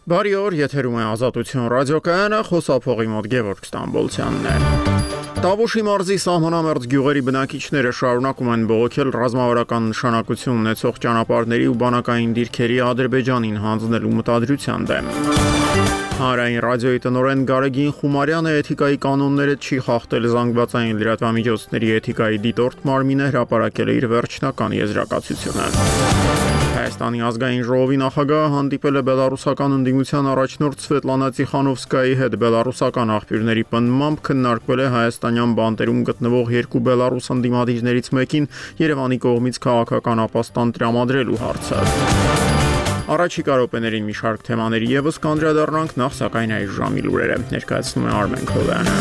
Բարի օր, եթերում է Ազատություն ռադիոկայանը, խոսափողի մոտ Գևորգ Ստամբոլցյանն է։ Տավուշի մարզի սահմանամերձ գյուղերի բնակիչները շարունակում են բողոքել ռազմավարական նշանակություն ունեցող ճանապարհների ու բանակային դիրքերի Ադրբեջանին հանձնելու մտադրության դեմ։ Հանրային ռադիոյի տնօրեն Գարեգին Խումարյանը էթիկայի կանոնները չի խախտել զանգվածային լրատվամիջոցների էթիկայի դիտորդ մարմինը հրապարակել է իր վերջնական եզրակացությունը։ Հայաստանի ազգային ժողովի նախագահը հանդիպել է բելարուսական ընդդիմության առաջնորդ Սվետլանա Տիխանովսկայի հետ բելարուսական աղբյուրների պնդմամբ քննարկվել է հայաստանյան բանտերում գտնվող երկու բելարուս ընդդիմադիրներից մեկին Երևանի կողմից քաղաքական ապաստան տրամադրելու հարցը։ Առաջիկա րոպեներին մի շարք թեմաների եւս կանդրադառնանք, նախ սակայն այս ժամի լուրերը ներկայացնում է Արմեն Քովյանը։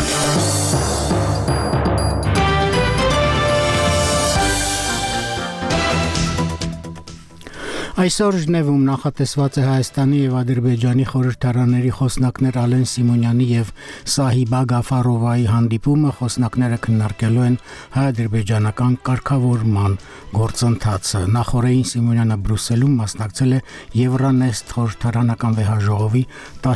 Այսօր Ժնևում նախատեսված է Հայաստանի եւ Ադրբեջանի խորհրդարանների խոսնակներ Ալեն Սիմոնյանի եւ Սահիբա Գաֆարովայի հանդիպումը, խոսնակները քննարկելու են հայ-ադրբեջանական կարգավորման գործընթացը։ Նախորդին Սիմոնյանը Բրյուսելում մասնակցել է Եվրանեստ խորհրդարանական վեհաժողովի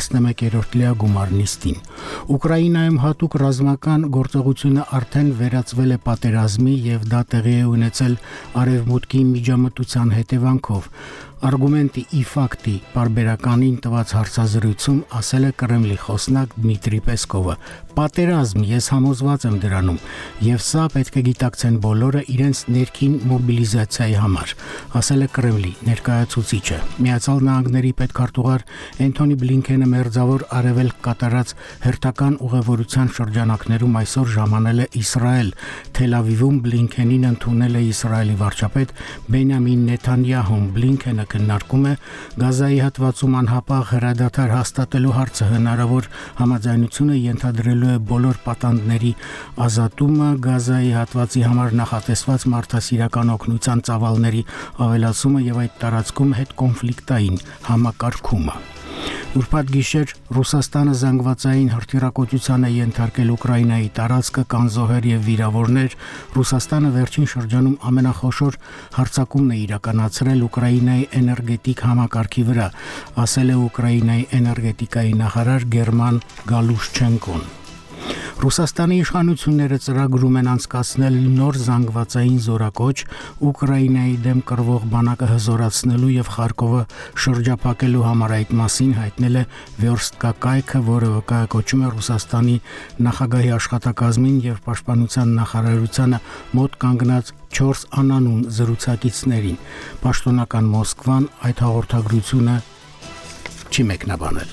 11-րդ լիագումար նիստին։ Ուկրաինայում հատուկ ռազմական գործողությունը արդեն վերածվել է պատերազմի եւ դա տեղի է ունեցել արևմուտքի միջամտության հետևանքով։ Արգումենտի իֆակտի բարբերականին տված հարցազրույցում ասել է Կրեմլի խոսնակ Դմիտրի Պեսկովը. «Պատերազմ, ես համոզված եմ դրանում, եւ սա պետք է գիտակցեն բոլորը իրենց ներքին մոբիլիզացիայի համար», ասել է Կրեմլի ներկայացուցիչը։ Միացյալ Նահանգների պետքարտուղար Էնթոնի Բլինքենը մերձավոր արևելք կատարած հերթական ուղևորության շրջանակներում այսօր ժամանել է Իսրայել։ Թել Ավիվում Բլինքենին ընդունել է Իսրայելի վարչապետ Բենյամին Նեթանյահուն։ Բլինքենը քննարկում է Գազայի հատվածում անհապաղ հրադադար հաստատելու հարցը, հնարավոր համաձայնությունը ենթադրելու է բոլոր պատանդների ազատումը, Գազայի հատվածի համար նախատեսված մարդասիրական օգնության ծավալների ավելացումը եւ այդ տարածքում հետկոնֆլիկտային համակարգումը։ Ուրբաթ գիշեր Ռուսաստանը զանգվածային հրթիռակոծության է ենթարկել Ուկրաինայի տարածքը, կան զոհեր եւ վիրավորներ։ Ռուսաստանը վերջին շրջանում ամենախոշոր հարձակումն է իրականացրել Ուկրաինայի էներգետիկ համակարգի վրա, ասել է Ուկրաինայի էներգետիկայի նախարար Գերման Գալուշչենկոն։ Ռուսաստանի իշխանությունները ծրագրում են անցկացնել նոր զանգվածային զորակոչ Ուկրաինայի դեմ կռվող բանակը հզորացնելու եւ Խարկովը շրջափակելու համար, այդ մասին հայտնել է Վերստկա կայքը, որը վկայակոչում է Ռուսաստանի նախագահի աշխատակազմին եւ պաշտպանության նախարարությանը մոտ կանգնած 4 անանուն զրուցակիցներին։ Պաշտոնական Մոսկվան այդ հաղորդագրությունը չի մեկնաբանել։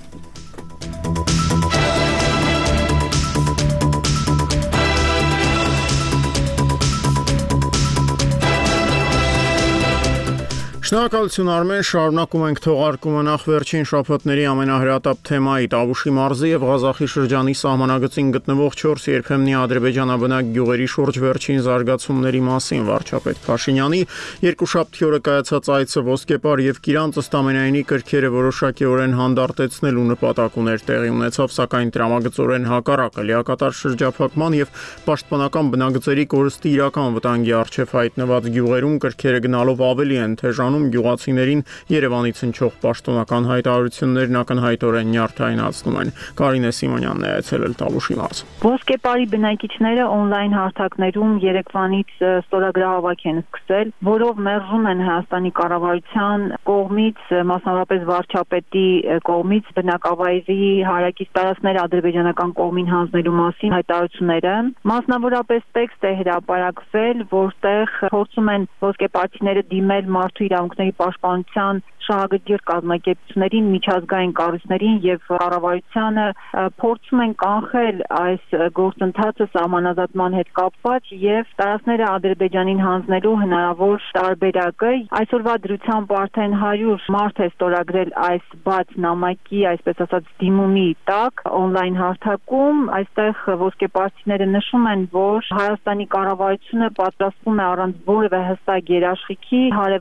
Շնորհակալություն Արմեն, շարունակում ենք թողարկումը նախ վերջին շաբաթների ամենահրատապ թեմայի Տավուշի մարզի եւ Ղազախի շրջանի սահմանագծին գտնվող 4 երբեմնի ադրբեջանաբնակ գյուղերի շուրջ վերջին զարգացումների մասին վարչապետ Փաշինյանի երկուշաբթի օրը կայացած այցը Ոսկեպար եւ Կիրանց ըստ ամենայնի կրքերը որոշակիորեն հանդարտեցնելու նպատակ ուներ, տեղի ունեցավ սակայն տրամագծորեն հակառակը, լիակատար շրջափակման եւ պաշտպանական բնագծերի կորստի իրական վտանգի առջեւ հայտնված գյուղերում կրքերը գնալով ավելի են թեժանում գյուղացիներին Երևանից հնչող պաշտոնական հայտարարություններն ակնհայտորեն նյարդայնացնում են։ Կարինե Սիմոնյանն է այցելել Տավուշի մարզ։ Ոսկեպարի բնակիչները օնլայն հարթակներում երեկվանից ստորագրահավաք են սկսել, որով մերժում են Հայաստանի կառավարության կողմից, մասնավորապես վարչապետի կողմից բնակավայրի հարակից տարածքները ադրբեջանական կողմին հանձնելու մասին հայտարարությունները։ Մասնավորապես տեքստ է հրապարակվել, որտեղ փորձում են ոսկեպարցիները դիմել մարդու իրավունքների պաշտպանության շահագրգիռ կազմակերպություններին, միջազգային կառույցներին եւ կառավարությանը փորձում են կանխել այս գործընթացը սահմանազատման հետ կապված եւ տարածքները Ադրբեջանին հանձնելու հնարավոր տարբերակը։ Այսօրվա դրությամբ արդեն 100 մարդ է ստորագրել այս բաց նամակի, այսպես ասած, դիմումի տակ օնլայն հարթակում։ Այստեղ ոսկեպարցիները նշում են, որ Հայաստանի կառավարությունը պատրաստվում է առանց որևէ հստակ երաշխիքի հարևան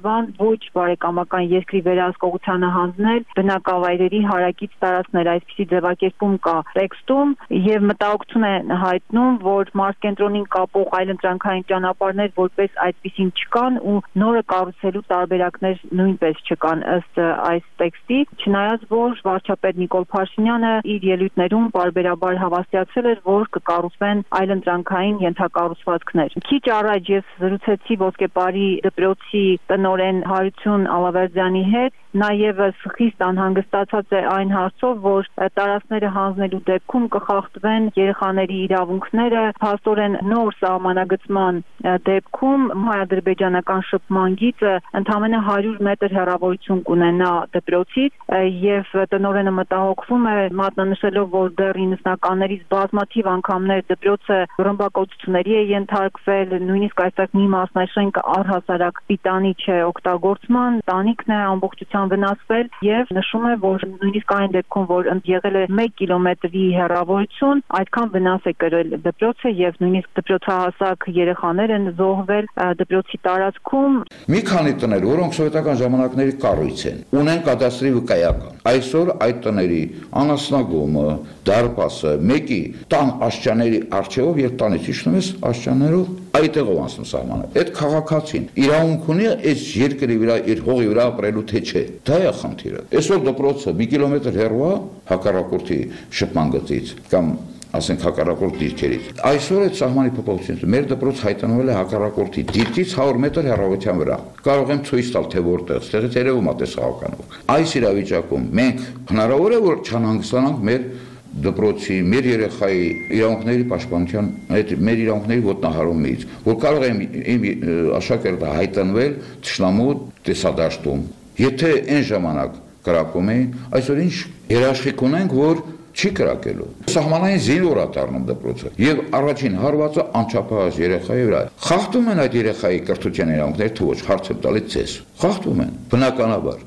լուրջ բարեկամական երկրի վերահսկողությանը հանձնել բնակավայրերի հարակից տարածքներ, այսպիսի ձևակերպում կա տեքստում եւ մտահոգություն է հայտնում, որ մարզկենտրոնին կապող այլընտրանքային ճանապարհներ որպես այդպիսին չկան ու նորը կառուցելու տարբերակներ նույնպես չկան ըստ այս տեքստի, չնայած որ վարչապետ Նիկոլ Փաշինյանը իր ելույթներում պարբերաբար հավաստիացրել էր, որ կկառուցվեն այլընտրանքային ենթակառուցվածքներ։ Քիչ առաջ ես զրուցեցի Ոսկեպարի դպրոցի տնօրեն Հարություն Ալավերդյանի հետ, նա եւս խիստ անհանգստացած է այն հարցով, որ տարածքները հանձնելու դեպքում կխախտվեն երեխաների իրավունքները, փաստորեն նոր սահմանագծման դեպքում հայ-ադրբեջանական շփման գիծը ընդամենը 100 մետր հեռավորություն կունենա դպրոցից եւ տնօրենը մտահոգվում է մատնանշելով, որ դեռ 90-ականներից բազմաթիվ անգամներ դպրոցը ռմբակոծությունների է ենթարկվել, նույնիսկ այստեղ մի մասնաշենք առհասարակ պիտանի չէ օգտագործման, տանիքն է ամբողջությամբ վնասվել եւ նշում է, որ նույնիսկ այն դեպքում, որ եղել է 1 կիլոմետրի հեռավորություն, այդքան վնաս է կրել դպրոցը եւ նույնիսկ դպրոցահասակ երեխաներ են զոհվել դպրոցի տարածքում։ Մի քանի տներ, որոնք սովետական ժամանակների կառույց են, ունեն կադաստրի վկայական։ Այսօր այդ տների անասնագոմը, դարպասը, մեկի տան աշճաների առջևով եւ տանից իջնում ես աշճաններով, այդտեղով անցնում սահմանը։ Այդ քաղաքացին իրավունք ունի այս երկրի վրա, իր հողի վրա ապրելու թե չէ։ Դա է խնդիրը։ Այսօր դպրոցը 1 կիլոմետր հեռու է հակառակորդի շփման գծից կամ ասենք հակառակորդ դիրքերից։ Այսօր այդ սահմանի փոփոխությունից մեր դպրոց հայտնվել է հակառակորդի դիրքից 100 մետր հեռավորության վրա։ Կարող եմ ցույց տալ, թե որտեղ, ստեղից երևում է տեսողականով։ Այս իրավիճակում մենք հնարավոր է որ չանհանգստանանք մեր դպրոցի, մեր երեխայի իրավունքների պաշտպանության, մեր իրավունքների ոտնահարումից, որ կարող է իմ աշակերտը հայտնվել թշնամու տեսադաշտում։ Եթե այն ժամանակ կրակում էին, այսօր ինչ երաշխիք ունենք, որ չի կրակելու։ Սահմանային զինվոր է դառնում դպրոցը եւ առաջին հարվածը անչափահաս երեխայի վրա։ Խախտում են այդ երեխայի կրթության իրավունքները, թե ոչ, հարց եմ տալիս ձեզ։ Խախտում են, բնականաբար։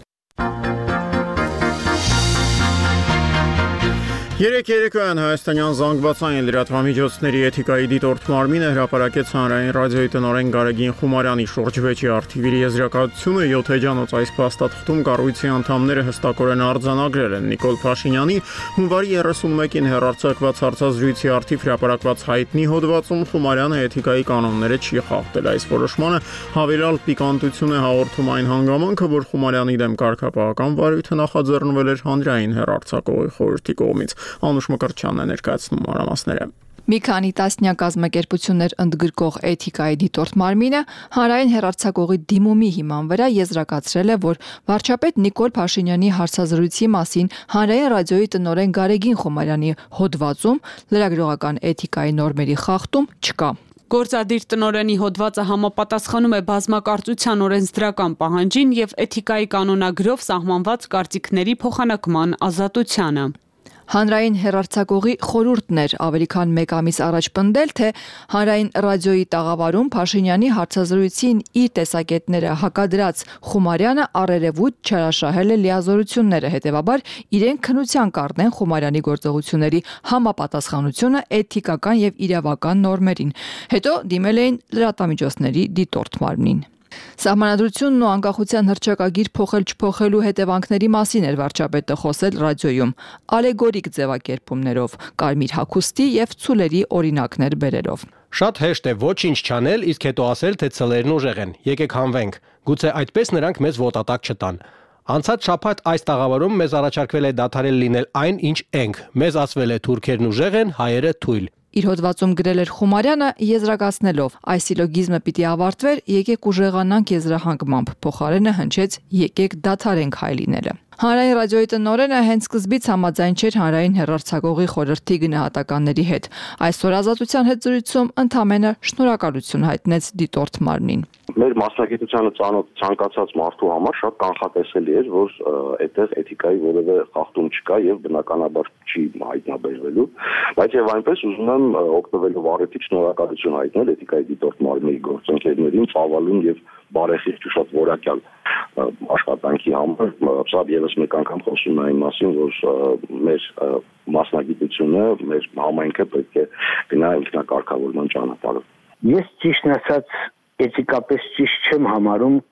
Երեկոյան Հայաստանյան զանգվածային լրատվամիջոցների էթիկայի դիտորդ մարմինը հրապարակեց հանրային ռադիոյի տնօրեն Գարեգին Խումարյանի շուրջ վեճի արդիվի եզրակացությունը 7 էջանոց այս փաստաթղթում կառույցի անդամները հստակորեն արձանագրել են Նիկոլ Փաշինյանի հունվարի 31-ին հեռարձակված հարցազրույցի արդիվ հրապարակված հայտնի հոդվածում Խումարյանը էթիկայի կանոնները չի խախտել։ Այս որոշմանը հավելյալ պիկանտություն է հաղորդում այն հանգամանքը, որ Խումարյանի դեմ կարգապահական վարույթը նախաձեռնվել էր հանրային հեռարձակողի խորհրդի կողմից։ Անուշ Մկրտչյանն է ներկայացնում մանրամասները։ Մի քանի տասնյակ կազմակերպություններ ընդգրկող էթիկայի դիտորդ մարմինը հանրային հեռարձակողի դիմումի հիման վրա եզրակացրել է, որ վարչապետ Նիկոլ Փաշինյանի հարցազրույցի մասին հանրային ռադիոյի տնօրեն Գարեգին Խումարյանի հոդվածում լրագրողական էթիկայի նորմերի խախտում չկա։ Գործադիր տնօրենի հոդվածը համապատասխանում է բազմակարծության օրենսդրական պահանջին եւ էթիկայի կանոնագրով սահմանված կարծիքների փոխանակման ազատությանը։ Հանրային հեռարձակողի խորհուրդն էր ավելի քան 1 ամիս առաջ պնդել, թե հանրային ռադիոյի տաղավարում Փաշինյանի հարցազրույցին իր տեսակետները հակադրած Խումարյանը առերևույթ չարաշահել է լիազորությունները, հետևաբար իրեն քննության կառնեն Խումարյանի գործողությունների համապատասխանությունը էթիկական եւ իրավական նորմերին։ Հետո դիմել էին լրատվամիջոցների դիտորդ մարմնին։ Սահմանադրությունն ու անկախության հռչակագիր փոխել-չփոխելու հետևանքների մասին էր վարչապետը խոսել ռադիոյում, ալեգորիկ ձևակերպումներով, կարմիր հագուստի եւ ցուլերի օրինակներ բերելով։ Շատ հեշտ է ոչինչ չանել, իսկ հետո ասել, թե ցլերն ուժեղ են։ Եկեք հանվենք։ Գուցե այդպես նրանք մեզ ոտատակ չտան։ Անցած շաբաթ այս տաղավարում մեզ առաջարկվել է դադարել լինել այն, ինչ ենք։ Մեզ ասվել է թուրքերն ուժեղ են, հայերը թույլ։ Իր հոդվածում գրել էր Խումարյանը եզրակացնելով. այս սիլոգիզմը պիտի ավարտվեր, եկեք ուժեղանանք եզրահանգմամբ, փոխարենը հնչեց եկեք դադարենք հայ լինելը։ Հանրային ռադիոյի տնօրենը հենց սկզբից համաձայն չէր հանրային հեռարձակողի խորհրդի գնահատականների հետ։ Այսօր Ազատության հետ զրույցում ընդամենը շնորհակալություն հայտնեց դիտորդ մարմնին։ Մեր մասնագիտությանը ծանոթ ցանկացած մարդու համար շատ կանխատեսելի էր, որ այդտեղ էթիկայի որևէ խախտում չկա եւ բնականաբար չի հայտնաբերվելու, բայց եւ այնպես ուզում եմ օգտվելով առիթից շնորհակալություն հայտնել էթիկայի դիտորդ մարմնի գործընկերներին, ծավալուն եւ բարեխիղճ ու շատ որակյալ աշխատանքի համար։ Սա եւս մեկ անգամ խոսում է այն մասին, որ մեր մասնագիտությունը, մեր համայնքը պետք է գնա ինքնակարգավորման ճանապարհով։ Ես ճիշտ ասած էթիկապես ճիշտ չեմ համարում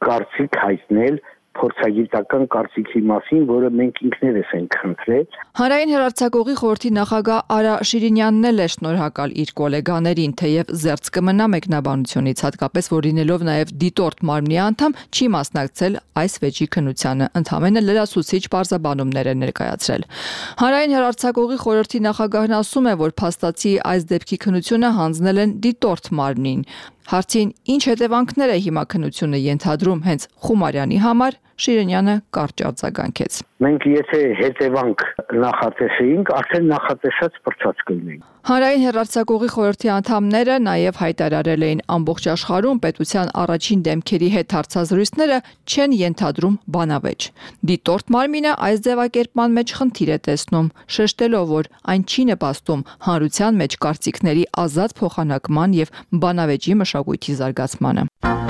կարծիք հայտնել փորձագիտական կարծիքի մասին, որը մենք ինքներս ենք խնդրել։ Հանրային հեռարձակողի խորհրդի նախագահ Արա Շիրինյանն էլ է շնորհակալ իր գոլեգաներին, թեև զերծ կմնա մեկնաբանությունից, հատկապես որ լինելով նաև դիտորդ մարմնի անդամ, չի մասնակցել այս վեճի քննությանը, ընդհանրապես լրացուցիչ բարձաբանումներ է ներկայացրել։ Հանրային հեռարձակողի խորհրդի նախագահն ասում է, որ փաստացի այս դեպքի քննությունը հանձնել են դիտորդ մարմնին։ Հարցին ինչ հետևանքներ է հիմա քննությունը ենթադրում հենց Խումարյանի համար, Շիրինյանը կարճ արձագանքեց։ Մենք եթե հետևանք նախատեսեինք, արդեն նախատեսած պրծած կլինենք։ Հանրային հեռարձակողի խորհրդի անդամները նաև հայտարարել էին ամբողջ աշխարհում պետության առաջին դեմքերի հետ հարցազրույցները չեն ենթադրում բանավեճ։ Դիտորդ մարմինը այս ձևակերպման մեջ խնդիր է տեսնում, շեշտելով, որ այն չի նպաստում հանրության մեջ կարծիքների ազատ փոխանակման եւ բանավեճի մշակույթի զարգացմանը։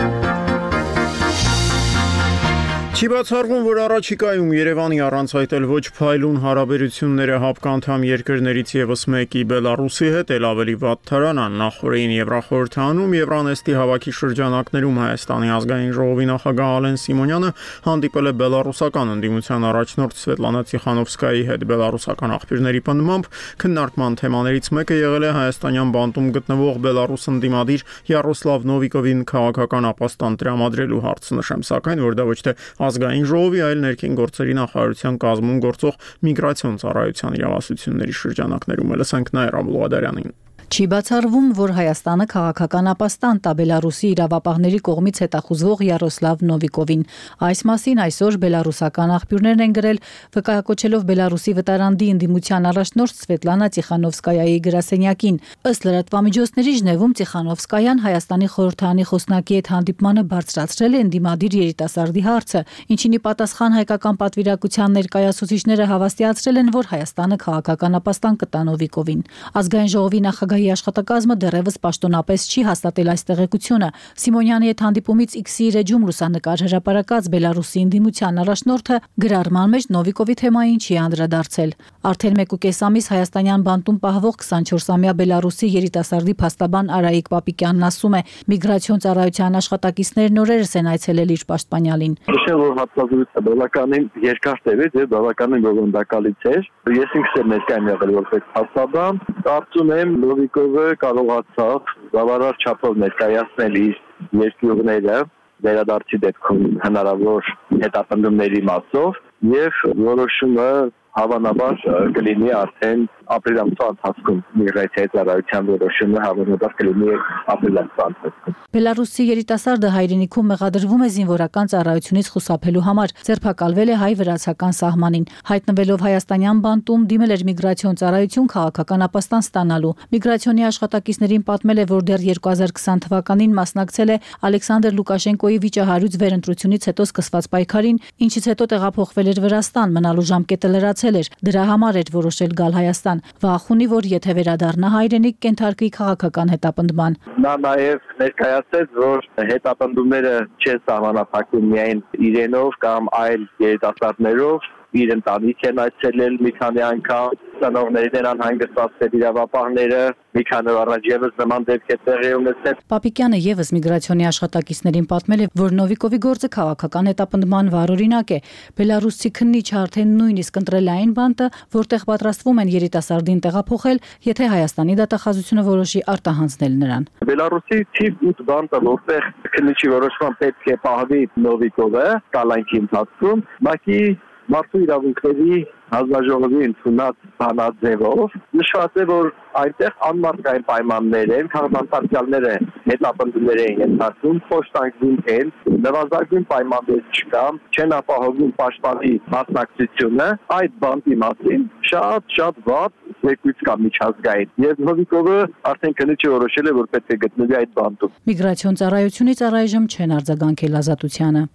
Չի բացառվում, որ առաջիկայում Երևանի առանց այտել ոչ փայլուն հարաբերությունները հապկանդամ երկրներից եւս մեկի Բելարուսի հետ էլ ավելի վատ թարանան։ Նախորդին Եվրախորհրդանում Եվրանեստի հավաքի շրջանակներում Հայաստանի ազգային ժողովի նախագահ Ալեն Սիմոնյանը հանդիպել է բելարուսական ընդդիմության առաջնորդ Սվետլանա Տիխանովսկայի հետ։ Բելարուսական աղբյուրների պնդմամբ քննարկման թեմաներից մեկը եղել է հայաստանյան բանտում գտնվող Բելարուս ընդդիմադիր Յարոսլավ Նովիկովին քաղաքական ապաստան տրամադրելու հարցը, նշեմ սակայն, որ դա ոչ թե ազգային ժողովի, այլ ներքին գործերի նախարարության կազմում գործող միգրացիոն ծառայության իրավասությունների շրջանակներում է։ Լսենք Նաիրա Բուլղադարյանին։ Չի բացառվում, որ Հայաստանը քաղաքական ապաստան տա Բելարուսի իրավապահների կողմից հետախուզվող Յարոսլավ Նովիկովին։ Այս մասին այսօր բելարուսական աղբյուրներն են գրել, վկայակոչելով Բելարուսի վտարանդի ընդդիմության առաջնորդ Սվետլանա Տիխանովսկայայի գրասենյակին։ Ըստ լրատվամիջոցների Ժնևում Տիխանովսկայան Հայաստանի խորհրդարանի խոսնակի հետ հանդիպմանը բարձրացրել է ընդդիմադիր երիտասարդի հարցը, ինչին ի պատասխան հայկական պատվիրակության ներկայացուցիչները հավաստիացրել են, որ Հայաստանը քաղաքական ապաստան կտա Նովիկովին։ Ազգային ժողովի նախագահի աշխատակազմը դեռևս պաշտոնապես չի հաստատել այս տեղեկությունը։ Սիմոնյանի հետ հանդիպումից X-ի էջում լուսանկար հրապարակած Բելարուսի ընդդիմության առաջնորդը գրառման մեջ Նովիկովի թեմային չի անդրադարձել։ Արդեն 1.5 ամիս հայաստանյան բանտում պահվող 24-ամյա Բելարուսի երիտասարդի փաստաբան Արայիկ Պապիկյանն ասում է, միգրացիոն ծառայության աշխատակիցներն օրերս են այցելել իր պաշտպանյալին։ Նշեմ, որ հատվածը բավականին երկար տևեց եւ բավականին բովանդակալից էր։ Ես ինքս եմ ներկայ եղել որպես փաստաբան, կարծում եմ Նովիկովը կարողացավ բավարար չափով ներկայացնել իր երկյուղները վերադարձի դեպքում հնարավոր հետապնդումների մասով եւ որոշումը հավանաբար կլինի արդեն ապրիլ ամսվա ընթացքում միգրացիայի ծառայության որոշումը հավանաբար կլինի ապրիլ ամսվա ընթացքում։ Բելարուսի երիտասարդը հայրենիքում մեղադրվում է զինվորական ծառայությունից խուսափելու համար, ձերբակալվել է հայ-վրացական սահմանին, հայտնվելով հայաստանյան բանտում դիմել էր միգրացիոն ծառայություն քաղաքական ապաստան ստանալու։ Միգրացիոնի աշխատակիցներին պատմել է, որ դեռ 2020 թվականին մասնակցել է Ալեքսանդր Լուկաշենկոյի վիճահարույց վերընտրությունից հետո սկսված պայքարին, ինչից հետո տեղափոխվել էր Վրաստան, մնալու ժամկետը լրացել էր։ Դրա համար էր որոշել գալ Հայաստան։ Վախ ունի, որ եթե վերադառնա հայրենիք, կենթարկվի քաղաքական հետապնդման։ Նա նաև ներկայացրեց, որ հետապնդումները չեն սահմանափակվում միայն իրենով կամ այլ երիտասարդներով, իր ընտանիք են այցելել մի քանի անգամ, ծնողներին են անհանգստացել իրավապահները, մի քանի օր առաջ եւս նման դեպք է տեղի ունեցել։ Պապիկյանը եւս միգրացիոնի աշխատակիցներին պատմել է, որ Նովիկովի գործը քաղաքական հետապնդման վառօրինակ է։ Բելարուսի քննիչը արդեն նույնիսկ ընտրել է այն բանտը, որտեղ պատրաստվում են երիտասարդին տեղափոխել, եթե Հայաստանի դատախազությունը որոշի արտահանձնել նրան։ Բելարուսի թիվ 8 բանտը, որտեղ քննիչի որոշման պետք է պահվի Նովիկովը կալանքի ընթացքում, բակի մարդու իրավունքների հանձնաժողովի ընդունած բանաձևով նշված է, որ այնտեղ անմարդկային պայմաններ են, քաղաքացիները հետապնդումներ են ենթարկվում, փոստանգվում են, նվազագույն պայմաններ չկա, չեն ապահովում պաշտպանի մասնակցությունը, այդ բանտի մասին շատ վատ զեկույց կա միջազգային։ Եվ Նովիկովը արդեն քննիչը որոշել է, որ պետք է գտնվի այդ բանտում։ Միգրացիոն ծառայությունից առայժմ չեն արձագանքել ազատությանը։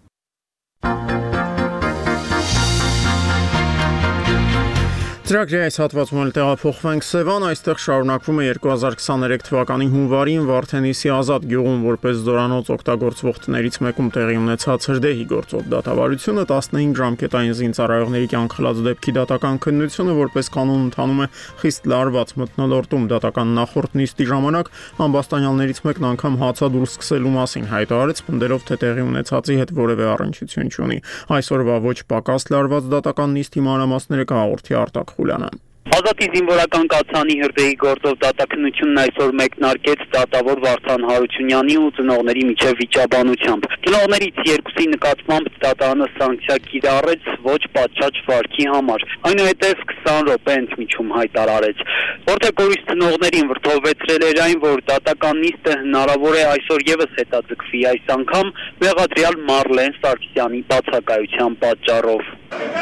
Ծրագրի այս հատվածում էլ տեղափոխվենք Սևան, այստեղ շարունակվում է 2023 թվականի հունվարին Վարդենիսի Ազատ գյուղում որպես զորանոց օգտագործվող տներից մեկում տեղի ունեցած հրդեհի գործով դատավարությունը 15 ժամկետային զինծառայողների կյանք խլած դեպքի դատական քննությունը որպես կանոն ընթանում է խիստ լարված մթնոլորտում դատական նախորդ նիստի ժամանակ ամբաստանյալներից մեկն անգամ հացադուլ սկսելու մասին հայտարարեց, պնդելով թե տեղի ունեցածի հետ որևէ առնչություն չունի։ Այսօրվա ոչ պակաս լարված դատական նիստի մանրամասները կհաղորդի Արտակ Խուլյանը։ Ազատի զինվորական կաթանի հրդեհի գործով դատաքննությունն այսօր մեկնարկեց դատավոր Վարդան Հարությունյանի ու ծնողների միջև վիճաբանությամբ։ Ծնողներից երկուսի նկատմամբ դատարանը սանկցիա կիրառեց ոչ պատշաճ վարքի համար։ Այնուհետև 20 րոպե ընդմիջում հայտարարեց։ Որտեղ ծնողներին վրդովվեցրել էր այն, որ դատական նիստը հնարավոր է այսօր եւս հետաձգվի, այս անգամ մեղադրյալ Մարլեն Սարգսյանի բացակայության պատճառով։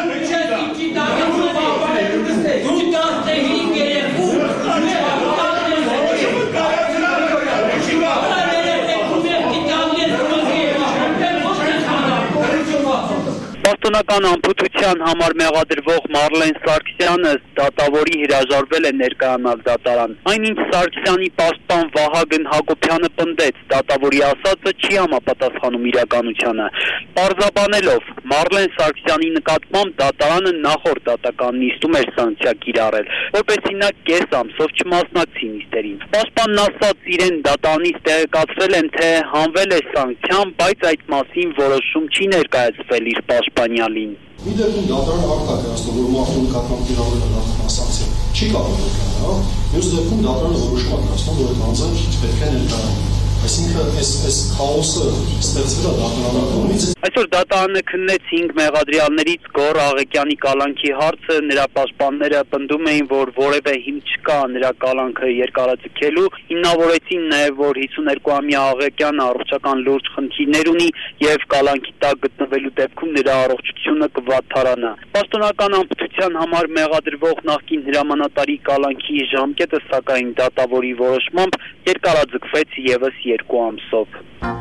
Պաշտոնական անփութության համար մեղադրվող Մարլեն Սարգսյանը դատավորի հրաժարվել է ներկայանալ դատարան։ Այնինչ Սարգսյանի պաշտպան Վահագն Հակոբյանը պնդեց, դատավորի ասածը չի համապատասխանում իրականությանը։ Պարզաբանելով Մարլեն Սարգսյանի նկատմամբ դատարանը նախորդ դատական նիստում էր սանկցիա կիրառել, որպեսզի նա կես ամսով չմասնակցի նիստերին։ Պաշտպանն ասաց, իրեն դատարանից տեղեկացրել են, թե հանվել է սանկցիան, բայց այդ մասին որոշում չի ներկայացվել իր պաշտպանյալին։ Մի դեպքում դատարանը արտակ է ասում, որ մարդու նկատմամբ կիրառվել է սանկցիա, չի կարող դառնալ, հա։ Մյուս դեպքում դատարանը որոշում է դարձնում, որ այդ անձը պետք է ներկայանա։ Այսինքն այս քաոսը ստեղծվել է դատարանի կողմից։ Այսօր դատարանը քննեց 5 մեղադրյալներից Գոռ Աղեկյանի կալանքի հարցը, նրա պաշտպանները պնդում էին, որ որևէ հիմք չկա նրա կալանքը երկարաձգելու, հիմնավորեցին նաև, որ 52-ամյա Աղեկյանը առողջական լուրջ խնդիրներ ունի եւ կալանքի տակ գտնվելու դեպքում նրա առողջությունը կվատթարանա։ Պաշտոնական անփութության համար մեղադրվող նախկին հրամանատարի կալանքի ժամկետը սակայն դատավորի որոշմամբ երկարաձգվեց եւս 2 ամսով։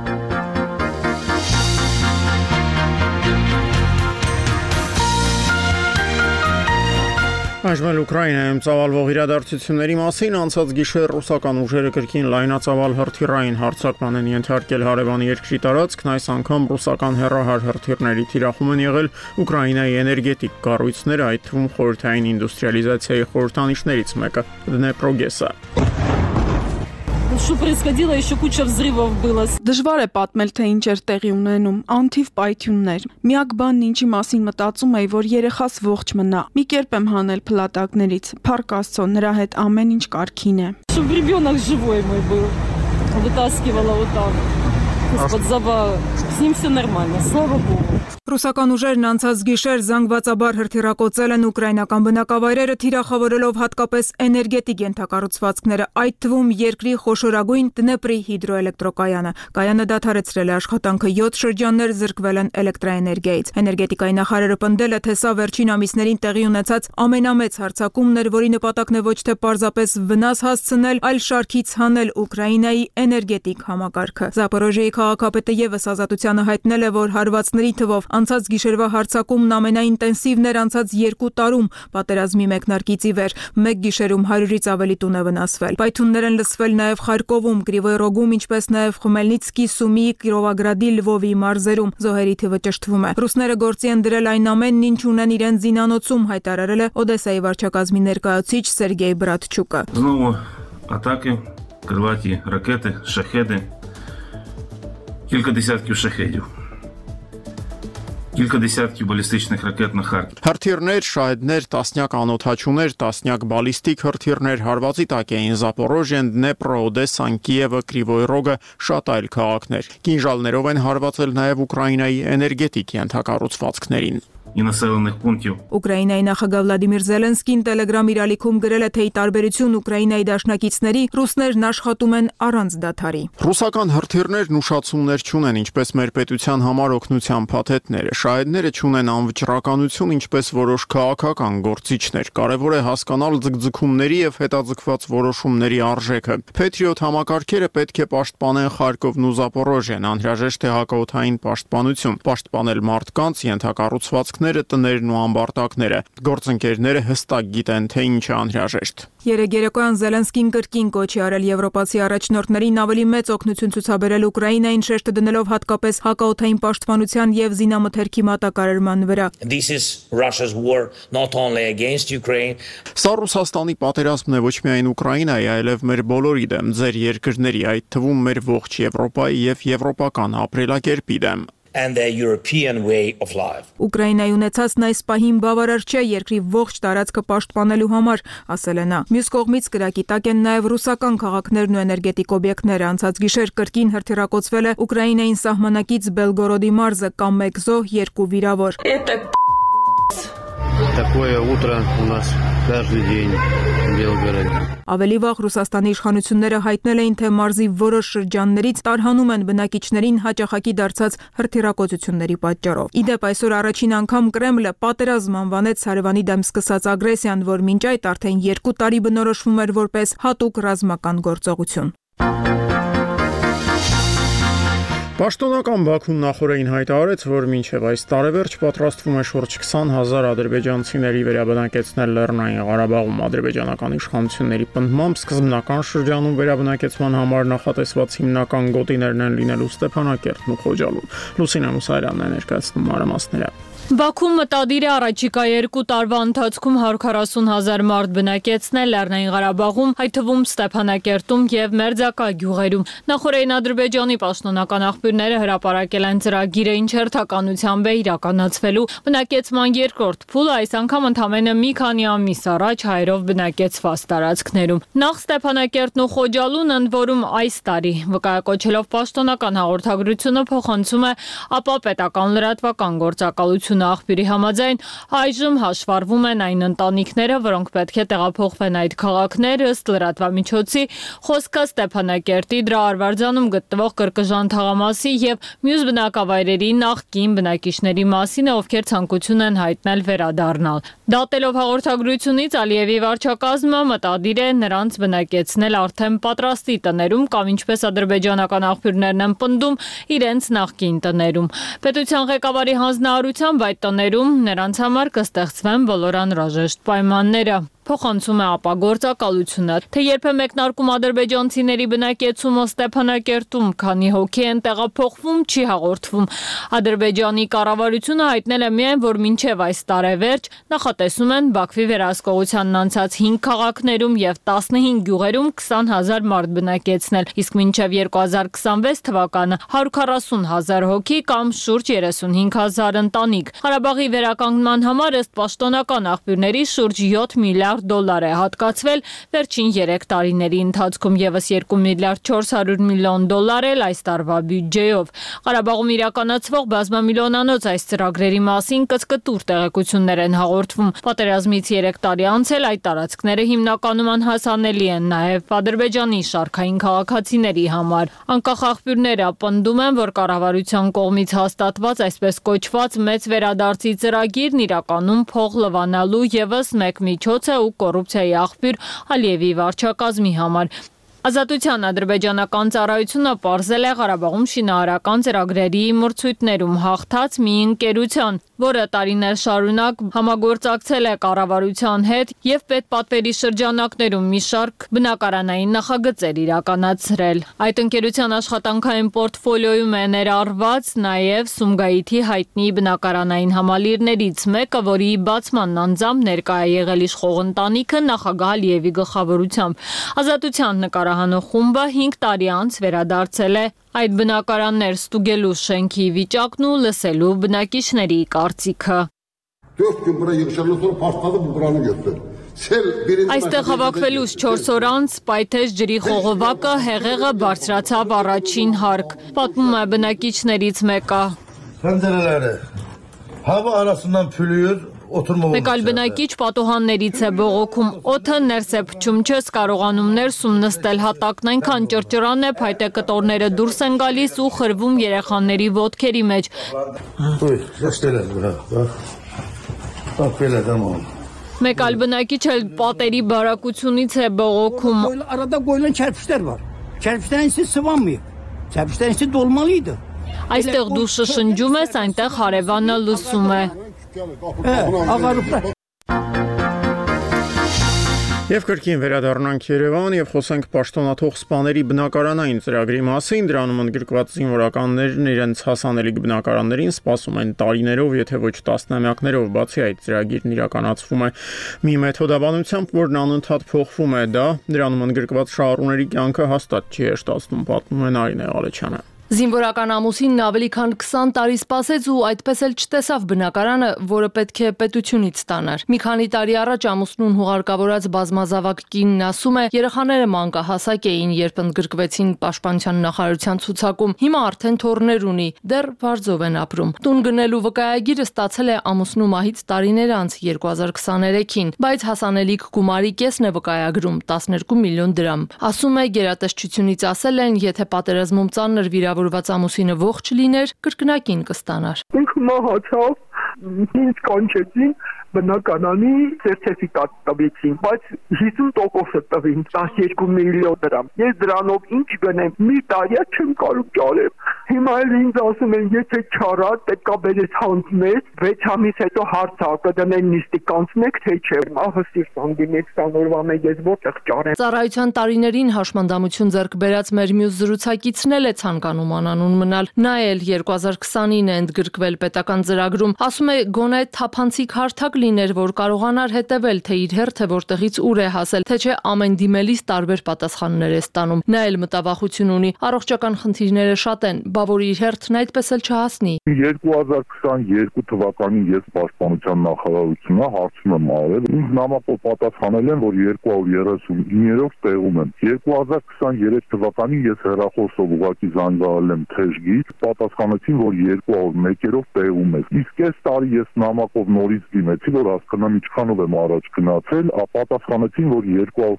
Այժմ Ուկրաինայում ծավալվող իրադարձությունների մասին անցած գիշեր ռուսական ուժերը կրկին լայնածավալ հրթիռային հարձակման են ենթարկել հարևան երկրի տարածքն, այս անգամ ռուսական հեռահար հրթիռների թիրախում են եղել Ուկրաինայի էներգետիկ կառույցները, այդ թվում խորհրդային ինդուստրիալիզացիայի խորհրդանիշներից մեկը Դնեպրոգեսը։ Что происходило, еще куча взрывов было. Դժվար է պատմել, թե ինչ էր տեղի ունենում, անթիվ պայթյուններ։ Միակ բանն ինչի մասին մտածում էի, որ երեխաս ողջ մնա։ Մի կերպ եմ հանել փլատակներից։ Փառք Աստծո, նրա հետ ամեն ինչ կարգին է։ Чтобы ребенок живой мой был. Вытаскивала вот так. Из-под завала. С ним все нормально, слава Богу. Ռուսական ուժերն անցած գիշեր զանգվածաբար հրթիռակոծել են ուկրաինական բնակավայրերը, թիրախավորելով հատկապես էներգետիկ ենթակառուցվածքները, այդ թվում երկրի խոշորագույն Դնեպրի հիդրոէլեկտրոկայանը։ Կայանը դադարեցրել է աշխատանքը, 7 շրջաններ զրկվել են էլեկտրաէներգիայից։ Էներգետիկայի նախարարը պնդել է, թե սա վերջին ամիսներին տեղի ունեցած ամենամեծ հարձակումն էր, որի նպատակն է ոչ թե պարզապես վնաս հասցնել, այլ շարքից հանել Ուկրաինայի էներգետիկ համակարգը։ Զապորոժիայի քաղաքապետը եւս Ազատությանը հայտնել է, որ հարվածների թվով անցած գիշերվա հարձակումն ամենաինտենսիվն էր անցած 2 տարում պատերազմի մեկնարկից ի վեր։ Մեկ գիշերում 100-ից ավելի տուն է վնասվել։ Պայթյուններ են լսվել նաև Խարկովում, Կրիվոյ Ռոգում, ինչպես նաև Խմելնիցկի, Սումի, Կիրովագրադի, Լվովի մարզերում։ Զոհերի թիվը ճշտվում է։ Ռուսները գործի են դրել այն ամենն, ինչ ունեն իրենց զինանոցում, հայտարարել է Օդեսայի վարչակազմի ներկայացուցիչ Սերգեյ Բրատչուկը։ Знову атаки, крилаті ракети, шахеди, кілька десятків шахедів. Кілька десятків балістичних ракет на Харків. Հրթիռներ, շահեդներ, տասնյակ անօդաչուներ, տասնյակ բալիստիկ հրթիռներ հարվածի տակ էին Զապորոժիան, Դնեպրը, Օդեսան, Կիևը, Կրիվոյ Ռոգը, շատ այլ քաղաքներ։ Կինժալներով են հարվածել նաև Ուկրաինայի էներգետիկ ենթակառուցվածքներին։ І населених пунктів. Ուկրաինայի նախագահ Վլադիմիր Զելենսկին Telegram իր ալիքում գրել է, թե ի տարբերություն Ուկրաինայի դաշնակիցների, ռուսներն աշխատում են առանց դադարի։ Ռուսական հրթիռներն ուշացումներ չունեն, ինչպես մեր պետության համար օգնության փաթեթները, շահեդները չունեն անվճռականություն, ինչպես որոշ քաղաքական գործիչներ։ Կարևոր է հասկանալ ձգձգումների եւ հետաձգված որոշումների արժեքը։ Patriot համակարգերը պետք է պաշտպանեն Խարկովն ու Զապորոժիան, անհրաժեշտ է հակաօդային պաշտպանություն, պաշտպանել մարդկանց, ենթակառուցվածքներ բնակիչները, տներն ու ամբարտակները։ Գործընկերները հստակ գիտեն, թե ինչ է անհրաժեշտ։ Երեկ երեկոյան Զելենսկին կրկին կոչի արել եվրոպացի առաջնորդներին ավելի մեծ օգնություն ցուցաբերել Ուկրաինային, շեշտը դնելով հատկապես հակաօդային պաշտպանության եւ զինամթերքի մատակարարման վրա։ This is Russia's war not only against Ukraine. Սա Ռուսաստանի պատերազմն է ոչ միայն Ուկրաինայի, այլև մեր բոլորի դեմ, ձեր երկրների, այդ թվում մեր ողջ Եվրոպայի եւ եվրոպական ապրելակերպի դեմ։ And the European way of life. Ուկրաինայի ունեցածն այս պահին բավարար չէ երկրի ողջ տարածքը պաշտպանելու համար, ասել է նա։ Մյուս կողմից կրակի տակ են նաև ռուսական քաղաքներն ու էներգետիկ օբյեկտները։ Անցած գիշեր կրկին հրթիռակոծվել է Ուկրաինային սահմանակից Բելգորոդի մարզը, կամ 1 զոհ, 2 վիրավոր։ Такое утро у нас каждый день в Белгороде. Ավելի վաղ Ռուսաստանի իշխանությունները հայտնել էին, թե մարզի որոշ շրջաններից տարհանում են բնակիչներին հաճախակի դարձած հրթիռակոծությունների պատճառով։ Իդեպ այսօր առաջին անգամ Կրեմլը պատերազմ անվանեց Հարևանի դեմ սկսած ագրեսիան, որ մինչ այդ արդեն 2 տարի բնորոշվում էր որպես հատուկ ռազմական գործողություն։ Պաշտոնական Բաքուն նախորդին հայտարարեց, որ մինչև այս տարեվերջ պատրաստվում է շուրջ 20,000 ադրբեջանցիների վերաբնակեցնել Լեռնային Ղարաբաղում ադրբեջանական իշխանությունների պնդմամբ սկզբնական շրջանում վերաբնակեցման համար նախատեսված հիմնական գոտիներն են լինելու Ստեփանակերտն ու Խոջալուն։ Լուսինե Մուսարյանն է ներկայացնում մանրամասները։ Բաքուն մտադիր է առաջիկա 2 տարվա ընթացքում 140,000 մարդ բնակեցնել Լեռնային Ղարաբաղում, այդ թվում Ստեփանակերտում եւ Մերձակա գյուղերում։ Նախորդին Ադրբեջանի պաշտոնական աղբյուրները հրապարակել են ծրագիրը, ինչ հերթականությամբ է իրականացվելու։ Բնակեցման երկրորդ փուլը այս անգամ ընդամենը մի քանի ամիս առաջ հայերով բնակեցված տարածքներում։ Նախ Ստեփանակերտն ու Խոջալուն ընդ որում այս տարի վկայակոչելով պաշտոնական հաղորդագրությունը փոխանցում է ապա պետական լրատվական գործակալություն աղբյուրի համաձայն այժմ հաշվառվում են այն ընտանիքները, որոնք պետք է տեղափոխվեն այդ քաղաքներ, ըստ լրատվամիջոցի խոսքը Ստեփանակերտի դրա Արվարձանում գտնվող Կրկժան թաղամասի եւ մյուս բնակավայրերի նախկին բնակիչների մասին, ովքեր ցանկություն են հայտնել վերադառնալ։ Դատելով հաղորդագրությունից Ալիևի վարչակազմը մտադիր է նրանց բնակեցնել արդեն պատրաստի տներում կամ ինչպես ադրբեջանական աղբյուրներն են պնդում, իրենց նախկին տներում։ Պետության ղեկավարի հանձնարարությամբ այդ տներում նրանց համար կստեղծվեն բոլոր անհրաժեշտ պայմանները։ Փոխանցում է ապա գործակալությունը, թե երբ է մեկնարկում ադրբեջանցիների բնակեցումը Ստեփանակերտում, քանի հոգի են տեղափոխվում, չի հաղորդվում։ Ադրբեջանի կառավարությունը հայտնել է միայն, որ մինչև այս տարեվերջ նախատեսում են Բաքվի վերահսկողությանն անցած 5 քաղաքներում եւ 15 գյուղերում 20,000 մարդ բնակեցնել, իսկ մինչև 2026 թվականը 140,000 հոգի կամ շուրջ 35,000 ընտանիք։ Ղարաբաղի վերականգնման համար ըստ պաշտոնական աղբյուրների շուրջ 7 միլիարդ $7 է հատկացվել վերջին 3 տարիների ընթացքում եւս 2 միլիարդ 400 միլիոն $, էլ այս տարվա բյուջեով։ Ղարաբաղում իրականացվող բազմամիլիոնանոց այս ծրագրերի մասին կցկտուր տեղեկություններ են հաղորդվում։ Պատերազմից 3 տարի անց էլ այդ տարածքները հիմնականում անհասանելի են նաեւ Ադրբեջանի շարքային քաղաքացիների համար։ Անկախ աղբյուրները պնդում են, որ կառավարության կողմից հաստատված այսպես կոչված մեծ վերադարձի ծրագիրն իրականում փող լվանալու եւս մեկ միջոց է ու կոռուպցիայի աղբյուր Ալիևի վարչակազմի համար։ Ազատության ադրբեջանական ծառայությունը պարզել է Ղարաբաղում շինարարական ծրագրերի մրցույթներում հաղթած մի ընկերության, որը տարիներ շարունակ համագործակցել է կառավարության հետ եւ պետպատվերի շրջանակներում մի շարք բնակարանային նախագծեր իրականացրել։ Այդ ընկերության աշխատանքային պորտֆոլիոյում է ներառված նաեւ Սումգայիթի հայտնի բնակարանային համալիրներից մեկը, որի բացման անձամբ ներկա է եղել իշխող ընտանիքը նախագահ Ալիևի գլխավորությամբ։ Ազատության նկարահանող խումբը 5 տարի անց վերադարձել է այդ բնակարաններ ստուգելու շենքի վիճակն ու լսելու բնակիչների կարծիքը։ 4 gün bura yığışandan sonra partladı bu buranı götürdü. Այստեղ հավաքվելուց 4 օր անց պայթեց ջրի խողովակը, հեղեղը բարձրացավ առաջին հարկ։ Պատմում է բնակիչներից մեկը։ Pencereleri hava arasından pülüyor. Մեկ այլ բնակիչ պատոհաններից է բողոքում, օդը ներս է փչում, չես կարողանում ներսում նստել, հատակն այնքան ճռճռան է, փայտե կտորները դուրս են գալիս ու խրվում երեխաների ոտքերի մեջ։ Մեկ այլ բնակիչ էլ պատերի բարակությունից է բողոքում։ Arada koyulan çerpiçler var. Çerpiçlerin içi sıvanmıyor. Çerpiçlerin içi dolmalıydı. Այստեղ դու շշնջում ես, այնտեղ հարևանը լսում է։ Աղարու Եվ կրկին վերադառնանք Երևան եւ խոսենք պաշտոնաթող սպաների բնակարանային ծրագրի մասին։ Դրանում ընդգրկված զինվորականներն իրենց հասանելիք բնակարաններին սպասում են տարիներով, եթե ոչ տասնամյակներով։ Բացի այդ, ծրագիրն իրականացվում է մի մեթոդաբանությամբ, որն անընդհատ փոխվում է։ Դրանում ընդգրկված շահառուների կյանքը հաստատ չի հեշտացնում, պատմում է Նարինե Ղալեչյանը։ Զինվորական ամուսինն ավելի քան 20 տարի սպասեց ու այդպես էլ չտեսավ բնակարանը, որը պետք է պետությունից ստանար։ Մի քանի տարի առաջ ամուսնուն հուղարկավորած բազմազավակ կինն ասում է, երեխաները մանկահասակ էին, երբ ընդգրկվեցին պաշտպանության նախարարության ցուցակում։ Հիմա արդեն թոռներ ունի, դեռ վարձով են ապրում։ Տուն գնելու վկայագիրը ստացել է ամուսնու մահից տարիներ անց 2023-ին, բայց հասանելիք գումարի կեսն է վկայագրում 12 միլիոն դրամ։ Ասում է, գերատեսչությունից ասել են, եթե պատերազմում ծանր վիրավորված ամուսինը ողջ լիներ, կրկնակին կստանար։ Ինքը մահացավ, ինձ կանչեցին բնակարանի սերտիֆիկատ տվեցին, բայց 50% տվին 12 միլիոն դրամ։ Ես դրանով ինչ գնեմ, մի տարի չեմ կարող ճարել։ Հիմա էլ ինձ ասում են, եթե չարած, պետքա բերես հանձնես, 6 ամիս հետո հարցա կդնեն նիստի կանցնեք, թե չէ։ Ահա սիրտանգին 20 օրվա մեկ ես որտեղ ճարեմ։ Ծառայության տարիներին հաշմանդամություն ձեռք բերած մեր մյուս զրուցակիցն էլ է ցանկանում անանուն մնալ։ Նա էլ 2029 է ընդգրկվել պետական ծրագրում։ Ասում է, գոնե թափանցիկ հարթակ լիներ, որ կարողանար հետևել, թե իր հերթը որտեղից ուր է հասել, թե չէ ամեն դիմելիս տարբեր պատասխաններ է ստանում։ Նա էլ մտավախություն ունի, առողջական խնդիրները շատ են, բա որ իր հերթն այդպես էլ չհասնի։ 2022 թվականին ես պաշտպանության նախարարությունն հարցում եմ արել, ինձ նամակով պատասխանել են, որ 239-ով տեղում եմ։ 2023 թվականին ես հեռախոսով ուղղակի զանգահարել եմ թեժգից, պատասխանեցին, որ 201-ով տեղում եմ։ Իսկ այս տարի ես նամակով նորից դիմեցի, որ հասկանամ ինչքանով եմ առաջ գնացել, պատասխանեցին, որ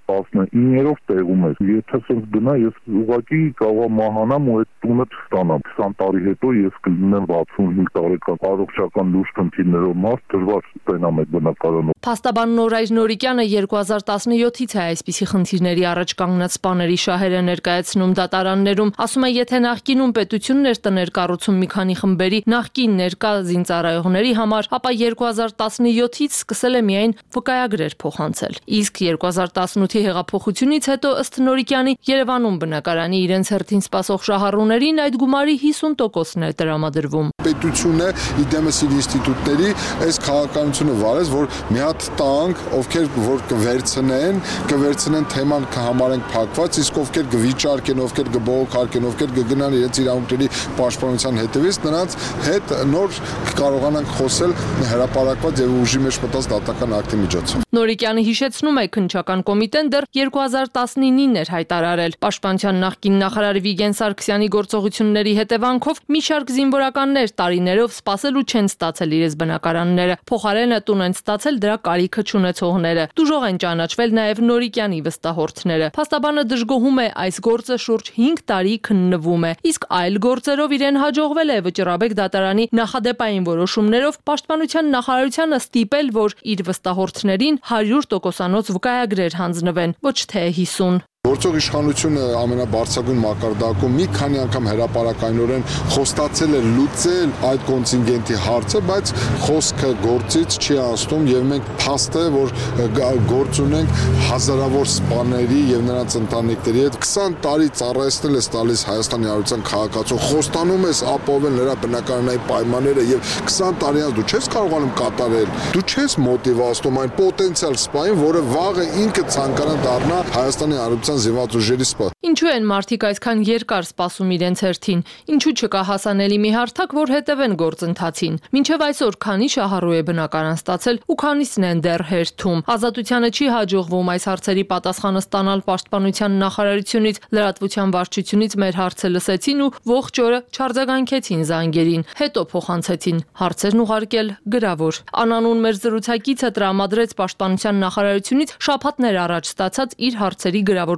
219-ով տեղում եմ։ Եթե սենց գնա, ես ուղղակի կարող մահանամ ու այդ տունը չստանամ։ 20 տարի հետո ես կլինեմ 65 տարեկան, առողջական լուրջ խնդիրներով մարդ, դժվար ստենամ այդ բնակարանը։ Փաստաբան Նորայր Նորիկյանը 2017-ից է այսպիսի խնդիրների առաջ կանգնած սպաների շահերը ներկայացնում դատարաններում։ Ասում է, եթե նախկինում պետությունն էր տներ կառուցում մի քանի խմբերի նախկին ներկա զինծառայողների համար, ապա 2017-ից սկսել է միայն վկայագրեր փոխանցել։ Իսկ 2018-ի հեղափոխությունից հետո ըստ Նորիկյանի Երևանում բնակարանի իրենց հերթին սպասող շահառուներին այդ գումարի 50%-ն է տրամադրվում։ Պետությունը իդեմս իր ինստիտուտների այս քաղաքականությունը վարեց, որ մի հատ տանք, ովքեր որ կվերցնեն թեման կհամարենք փակված, իսկ ովքեր կվիճարկեն, ովքեր կբողոքարկեն, ովքեր կգնան իրենց իրավունքների պաշտպանության հետևից, նրանց հետ նոր կարողանանք խոսել հրապարակված եւ ուժի մեջ մտած դատական ակտի միջոցով։ Նորիկյանը հիշեցնում է, քննչական կոմիտեն դեռ 2019-ին էր հայտարարել պաշտպանության նախկին նախարար Վիգեն Սարգսյանի գործողությունների հետևանքով մի շարք զինվորականներ տարիներով սպասել ու չեն ստացել իրենց բնակարանները։ Փոխարենը տուն են ստացել դրա կարիքը չունեցողները։ Դժոխ են ճանաչվել նաև Նորիկյանի վստահորդները։ Փաստաբանը դժգոհում է, այս գործը շուրջ 5 տարի քննվում է, իսկ այլ գործերով իրեն հաջողվել է Վճռաբեկ դատարանի նախադեպային որոշումներով պաշտպանության նախարարությանը ստիպել, որ իր վստահորդներին 100%-անոց վկայագրեր հանձնվեն, ոչ թե 50։ Գործող իշխանությունը ամենաբարձրագույն մակարդակում մի քանի անգամ հրապարակայնորեն խոստացել է լուծել այդ կոնտինգենտի հարցը, բայց խոսքը գործից չի անցնում եւ մենք փաստ է, որ գործ ունենք հազարավոր սպաների եւ նրանց ընտանիքների հետ 20 տարի ծառայեցնել ես տալիս Հայաստանի Հանրության քաղաքացու, խոստանում ես ապահովել նրա բնակարանային պայմանները եւ 20 տարի անց դու չես կարողանում կատարել, դու չես մոտիվացնում այն պոտենցիալ սպային, որը վաղը ինքը ցանկանա դառնա Հայաստանի Հանրության զինված ուժերի սպա։ Ինչու են մարդիկ այսքան երկար սպասում իրենց հերթին։ Ինչու չկա հասանելի մի հարթակ, որ հետևեն գործընթացին։ Մինչև այսօր քանի շահառու է բնակարան ստացել ու քանիսն են դեռ հերթում։ Ազատությանը չի հաջողվում այս հարցերի պատասխանը ստանալ պաշտպանության նախարարությունից, լրատվության վարչությունից մեր հարցը լսեցին ու ողջ օրը չարձագանքեցին զանգերին։ Հետո փոխանցեցին հարցերն ուղարկել գրավոր։ Անանուն մեր զրուցակիցը տրամադրեց պաշտպանության նախարարությունից շաբաթներ առաջ ստացած իր հարցերի գրավոր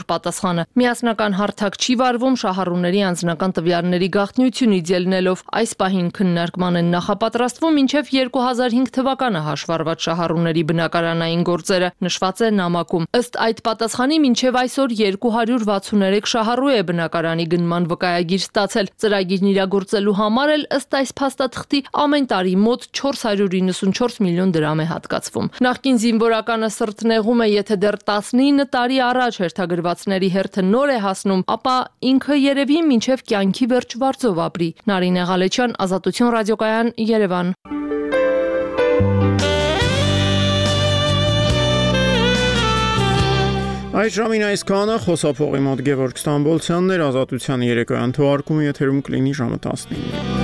պատասխանը։ Միասնական հարթակ չի վարվում շահառուների անձնական տվյալների գաղտնիությունից ելնելով։ Այս պահին քննարկման են նախապատրաստվում մինչև 2005 թվականը հաշվառված շահառուների բնակարանային գործերը, նշված է նամակում։ Ըստ այդ պատասխանի մինչև այսօր 263 շահառու է բնակարանի գնման վկայագիր ստացել։ Ծրագիրն իրագործելու համար էլ ըստ այս փաստաթղթի ամեն տարի մոտ 494 միլիոն դրամ է հատկացվում։ Նախկին զինվորականը սրտնեղում է, եթե դեռ 19 տարի առաջ հերթագրվածների հերթը նոր է հասնում, ապա ինքը երևի մինչև կյանքի վերջ վարձով ապրի։ Նարինե Ղալեչյան, Ազատություն ռադիոկայան, Երևան։ Այս ժամին այսքանը, խոսափողի մոտ Գևորգ Ստամբոլցյանն էր, Ազատության երեկոյան թողարկումը եթերում կլինի ժամը 19-ին։